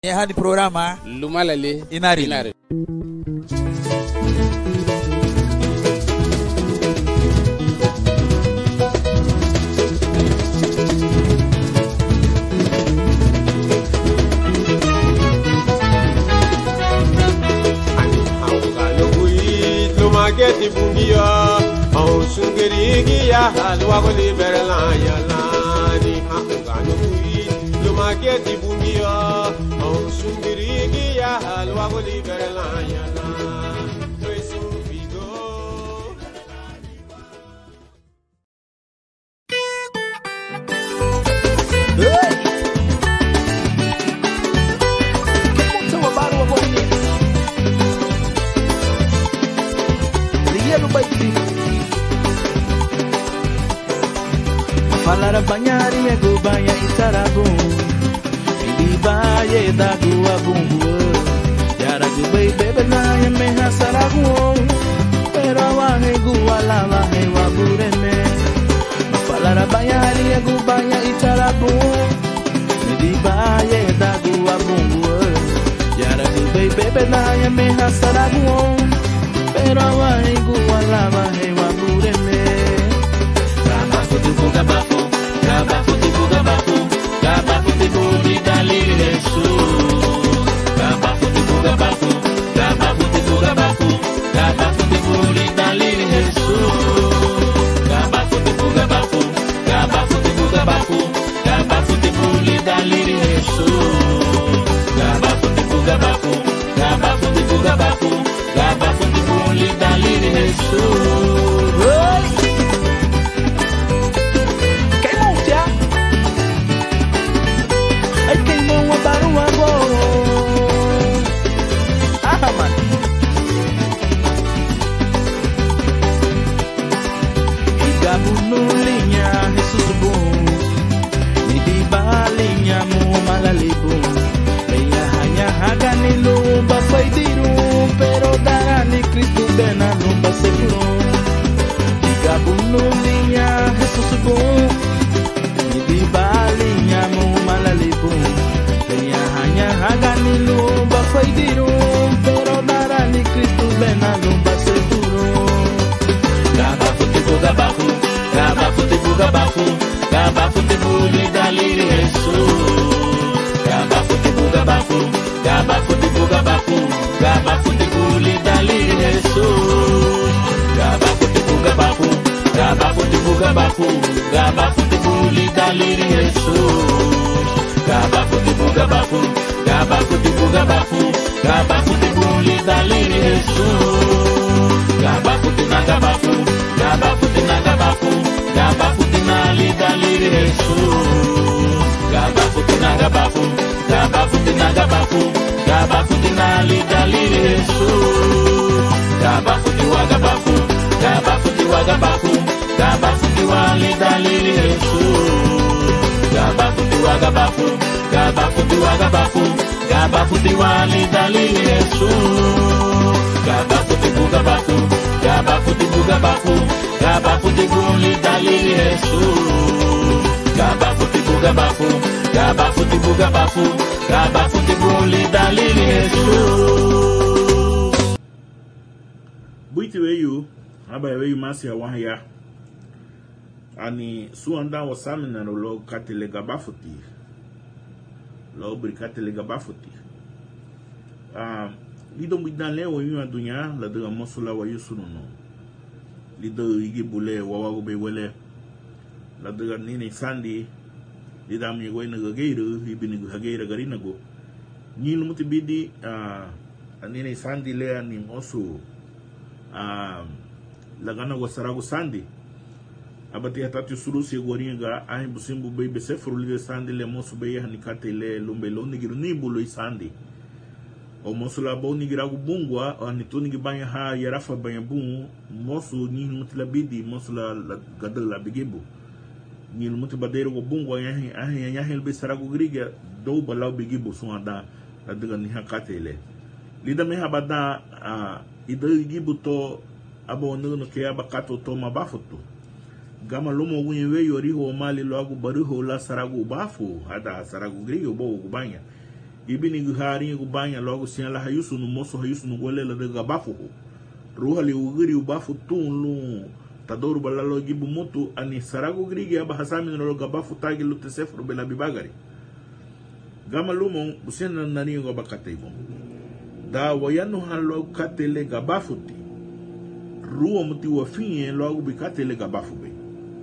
Hadi programa Lumalale Inari. Lumageti bungia, au sungeri ya halwa goli berla ya lani hakano kui. Lumageti bungia, au sungeri ya halwa goli berla ya lani. Presu figo. Falar banhar e ego banha e sarabum Idi baye da gua bumbu Yara gu bebe na ya me hasaragum Pero wa he gua la he wa bureme Falar banhar e ego banha e sarabum Idi baye da gua bumbu Yara gu bebe na ya me hasaragum Pero wa he gua la he wa bureme Gabafu, gabafu, tibu gabafu, gabafu, tibu di dalili Yesu. Gabafu, tibu gabafu, gabafu, tibu gabafu, gabafu, tibu di dalili Yesu. Gabafu, tibu gabafu, gabafu, tibu gabafu, gabafu, tibu di dalili Yesu. Gabafu, tibu gabafu, gabafu, tibu gabafu, gabafu, tibu di dalili Yesu. Pero dará-lhe Cristo bem na lumba seguro. Diga bunulinha, Jesus bom. Di balinha mo malalibo. Kaya hanya hagani lumba foi dirum. Pero dará-lhe Cristo bem na lumba seguro. Gabafu tibu gabafu, gabafu tibu gabafu, gabafu tibu li dalili Jesus. Gabafu tibu gabafu, gabafu tibu gabafu, gabafu tibu li dalili Jesus. Gabafu tibu gabafu, gabafu tibu gabafu, gabafu tibu li dalili Jesus. Gabafu tibu gabafu, gabafu tibu gabafu, gabafu tibu li dalili Jesus. Gabafu tina gabafu, gabafu tina gabafu, gabafu tina li dalili Jesus. Gabafu tina gabafu, gabafu tina gabafu, gabafu tina li dalili Jesus. Gabafu tiwa gabafu, gabafu tiwa gabafu, gabafu tiwa li dalili Jesus. Gabafu tiwa gabafu, gabafu tiwa gabafu, gabafu tiwa li dalili Jesus. Gabafu tibu gabafu, gabafu tibu gabafu, gabafu tibu li dalili Jesus. Gabafu tibu gabafu, gabafu tibu gabafu, gabafu tibu li dalili Jesus. Buiti weyu, haba weyu masi ya wahaya. Ani suanda wa samina lo katele gabafuti. Lo bri katele gabafuti. Lido bidan le wa yuma dunya la de mosula wa yusunu no. Lido igi bule wa wa be wele. La de nini sandi lida mi go ina gageiru ibini gageira garina go. Ni lumuti bidi nini sandi le ani mosu lagana go sarago sandi. Abati hatatu sulusi goringa ai busimbu be besefru le sandi le mosu be hanikate le lumbe lo nigiru ni bulo sandi. O mosu la bo nigira bungwa ani to nigibanya ha yarafa banya bungu mosu ni mutla bidi mosu la gadal la bigebu ni mutu badero go bungwa ya helbe sarago griga do balaw bigebu suanda daga ni hakatele lida me habada ida gibu to abo no ke abakato to mabafutu gama lomo wenye yori ho mali lo agu bari ho la sarago bafu hada sarago griga bo gubanya ibini guhari gubanya logo sian la hayusu no moso hayusu no gole la de gabafu ruha li ugiri ubafu tunlu tadoru balalo gibu motu ani sarago grigi aba hasami no gabafu tagi lu tesefro bela bibagari gama lumon busen nani go bakate bo da wayanu halo katele gabafuti ruwa muti wafinye logo bikatele gabafu be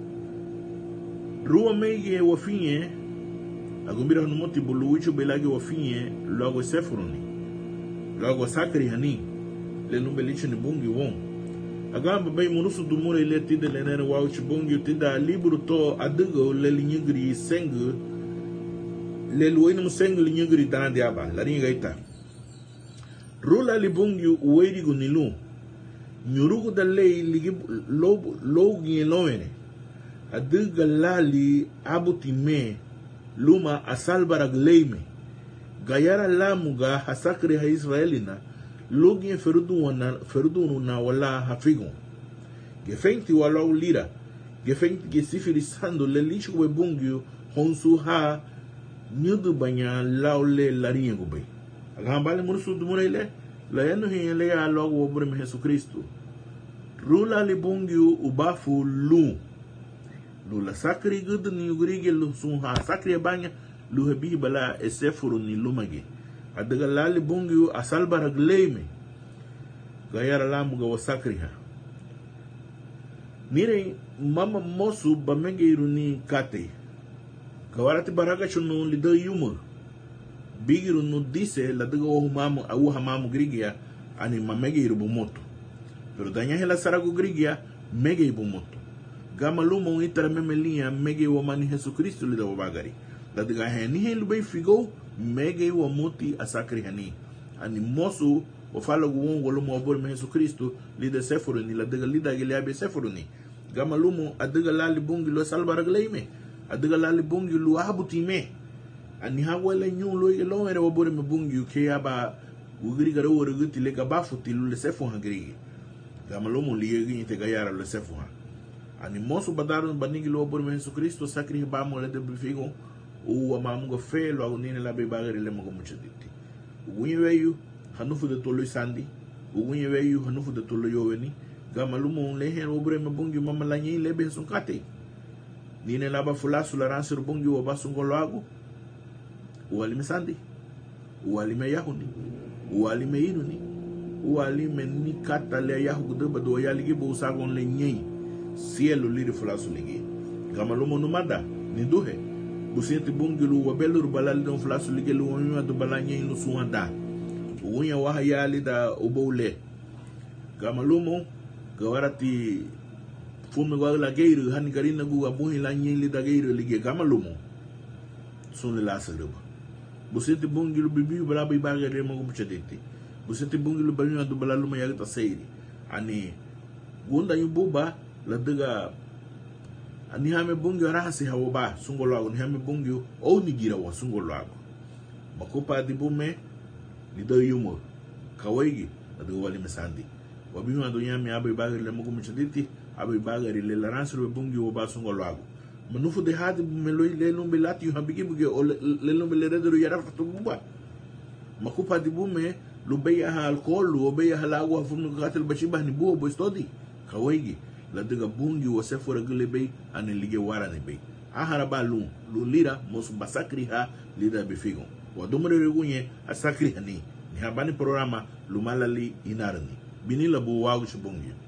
ruwa mege wafinye agumbira no moti bulu wichu belage wafinye logo sefroni logo sakri hani le numbelichu ni bungi won agamba bay munusu dumure le tide le nere wauchi bungi tida libru to adugo le linyigri seng le luwini museng linyigri dandi aba la ringa ita rula li bungi uweri gunilu nyurugu da le ligi logu nyeloene aduga lali abuti me luma asalbarag leime gayara lamuga hasakri ha israelina logi ferudu na wala hafigo gefenti wala ulira gefenti gesifiri sando le lishu we bungyo honsu ha nyudu banya laule larinye gube agambale munusu dumurele la yanu hinyele ya logo wabure me Yesu Kristo rula li bungyo ubafu lula sakri gudu ni ugurige lu sunha sakri banya lu hebi bala esefuru ni lumage adaga lali bungu asalbara gleime gayara lamu ga wasakri ha nire mama mosu bamenge iruni kate kawarati baraga chunu lido yuma bigiru no dise la daga wo mamu awu hamamu grigia ani mamege irubu moto pero danya hela sarago grigia mege ibu moto gama luma un itara memelinha mege wa mani Yesu Kristo lida wa bagari la diga hani hen lubei figo mege wa muti asakri hani ani mosu o fala guon golo mo bor me Yesu Kristo lida seforo ni la diga lida gele abe seforo ni gama luma adiga lali bungi lo salbara gleime adiga lali bungi lo abuti me ani hawala nyu lo lo ere wa bor me bungi ke aba ugiri gara woro guti le gabafuti lo sefo hangri gama luma liye te gayara lo sefo ani mosu badaru banigi lo bor me Yesu Kristo sakri ba mo le de bifigo o amamu go fe lo agunine la be bagari le mo muchaditi ugunye weyu hanufu de tolo sandi ugunye weyu hanufu de tolo yoweni gamalu mo le hen o bor me bungi mama la nyi le be sunkate nine la ba fulasu la ransir bungi o basungo lo agu wali misandi wali me yahuni wali me iruni wali me nikata le yahu de bado yali gibo sagon le nyi cielo liri fulasu ligi gamalu mo numada ni duhe busenti bungilu wa belur balal don fulasu ligi lu wonyo do balanye no suwanda wonya wa yali da obole gamalu mo gawarati fume wala geiru hani garina gu abuhi la nyi da geiru ligi gamalu mo sun la saluba busenti bungilu bibi bala bi bagare mo buchadeti busenti bungilu balnya do balalu ma yagta sayri ani gunda yububa la daga ani hame bungi rahasi hawo ba sungolo ago ni hame bungi o ni gira wa sungolo ago makupa di bume ni do yumo kawaigi adu wali mesandi wabi ma do nyame abai bagari le mugo mchaditi abai bagari le laransu bungi wo ba sungolo ago manufu de hadi meloi le lumbe lati yu habigi bugi o le lumbe le redero yara fatu buba makupa di bume lubeya ha alcohol lubeya ha lago hafumu katel bashiba ni buo bo stodi kawaigi la diga bungi wa sefora gulebe ane lige wara ne be ahara ba lu lira mosu basakri ha lida befigo wa domre regunye asakri hani ni habani programa lumalali inarni binila bu wagu shubungi